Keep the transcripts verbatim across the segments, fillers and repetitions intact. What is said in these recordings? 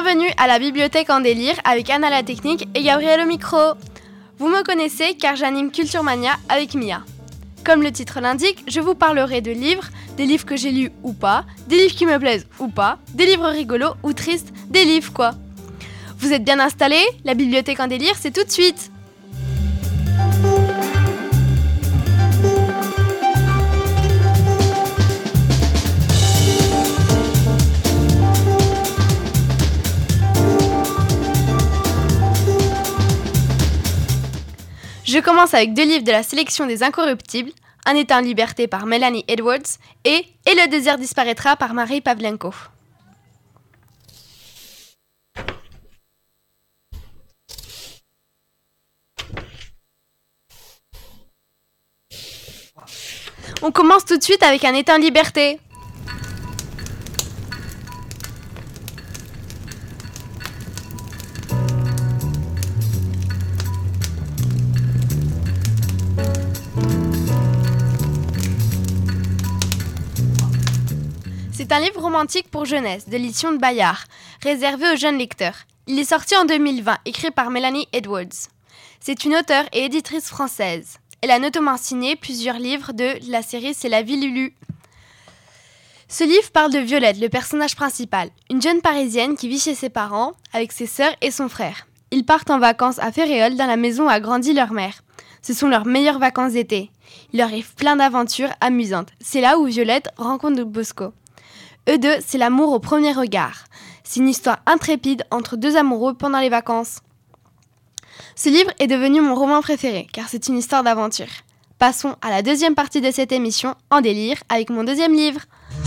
Bienvenue à la bibliothèque en délire avec Anna la technique et Gabriel au micro. Vous me connaissez car j'anime Culture Mania avec Mia. Comme le titre l'indique, je vous parlerai de livres, des livres que j'ai lus ou pas, des livres qui me plaisent ou pas, des livres rigolos ou tristes, des livres quoi. Vous êtes bien installés ? La bibliothèque en délire, c'est tout de suite. Je commence avec deux livres de la sélection des Incorruptibles, Un État en liberté par Melanie Edwards et Et le désert disparaîtra par Marie Pavlenko. On commence tout de suite avec Un État en liberté. C'est un livre romantique pour jeunesse de l'édition de Bayard, réservé aux jeunes lecteurs. Il est sorti en deux mille vingt, écrit par Melanie Edwards. C'est une auteure et éditrice française. Elle a notamment signé plusieurs livres de la série C'est la vie Lulu. Ce livre parle de Violette, le personnage principal, une jeune parisienne qui vit chez ses parents avec ses sœurs et son frère. Ils partent en vacances à Féréol dans la maison où a grandi leur mère. Ce sont leurs meilleures vacances d'été. Il leur arrive plein d'aventures amusantes. C'est là où Violette rencontre Bosco. Eux deux, c'est l'amour au premier regard. C'est une histoire intrépide entre deux amoureux pendant les vacances. Ce livre est devenu mon roman préféré, car c'est une histoire d'aventure. Passons à la deuxième partie de cette émission, en délire, avec mon deuxième livre.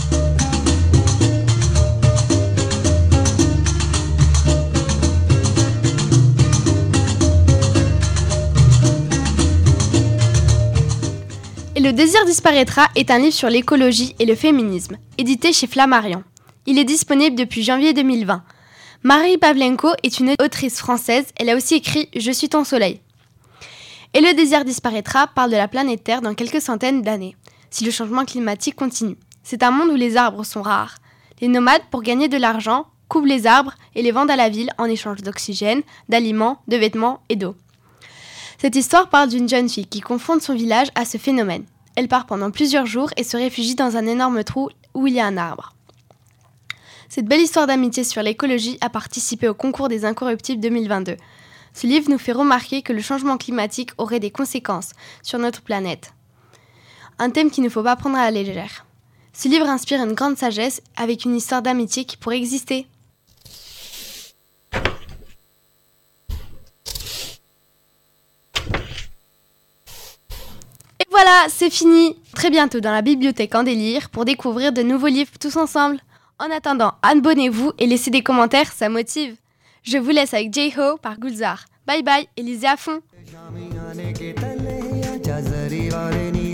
Et le désir disparaîtra est un livre sur l'écologie et le féminisme, édité chez Flammarion. Il est disponible depuis janvier deux mille vingt. Marie Pavlenko est une autrice française, elle a aussi écrit « Je suis ton soleil ». Et le désir disparaîtra parle de la planète Terre dans quelques centaines d'années, si le changement climatique continue. C'est un monde où les arbres sont rares. Les nomades, pour gagner de l'argent, coupent les arbres et les vendent à la ville en échange d'oxygène, d'aliments, de vêtements et d'eau. Cette histoire parle d'une jeune fille qui confronte son village à ce phénomène. Elle part pendant plusieurs jours et se réfugie dans un énorme trou où il y a un arbre. Cette belle histoire d'amitié sur l'écologie a participé au concours des Incorruptibles deux mille vingt-deux. Ce livre nous fait remarquer que le changement climatique aurait des conséquences sur notre planète. Un thème qu'il ne faut pas prendre à la légère. Ce livre inspire une grande sagesse avec une histoire d'amitié qui pourrait exister. Et voilà, c'est fini. Très bientôt dans la bibliothèque en délire pour découvrir de nouveaux livres tous ensemble. En attendant, abonnez-vous et laissez des commentaires, ça motive. Je vous laisse avec J-Ho par Gulzar. Bye bye et lisez à fond.